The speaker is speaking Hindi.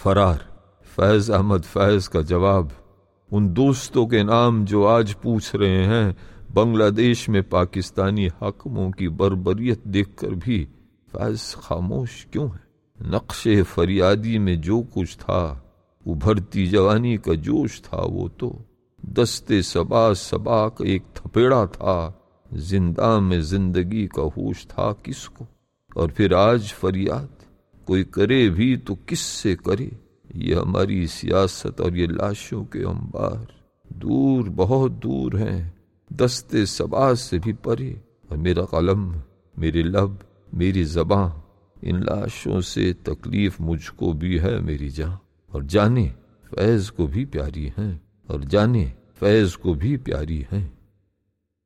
फरार। फैज अहमद फैज का जवाब, उन दोस्तों के नाम जो आज पूछ रहे हैं बांग्लादेश में पाकिस्तानी हाकिमों की बर्बरियत देखकर भी फैज खामोश क्यों है? नक्शे फरियादी में जो कुछ था, उभरती जवानी का जोश था, वो तो दस्ते सबा सबा का एक थपेड़ा था। जिंदा में जिंदगी का होश था किसको? और फिर आज फरियाद कोई करे भी तो किससे करे? ये हमारी सियासत और ये लाशों के अंबार दूर, बहुत दूर हैं, दस्ते सबा से भी परे। और मेरा कलम, मेरे लब, मेरी ज़बां, इन लाशों से तकलीफ मुझको भी है मेरी जान। और जाने फैज को भी प्यारी हैं, और जाने फैज को भी प्यारी हैं।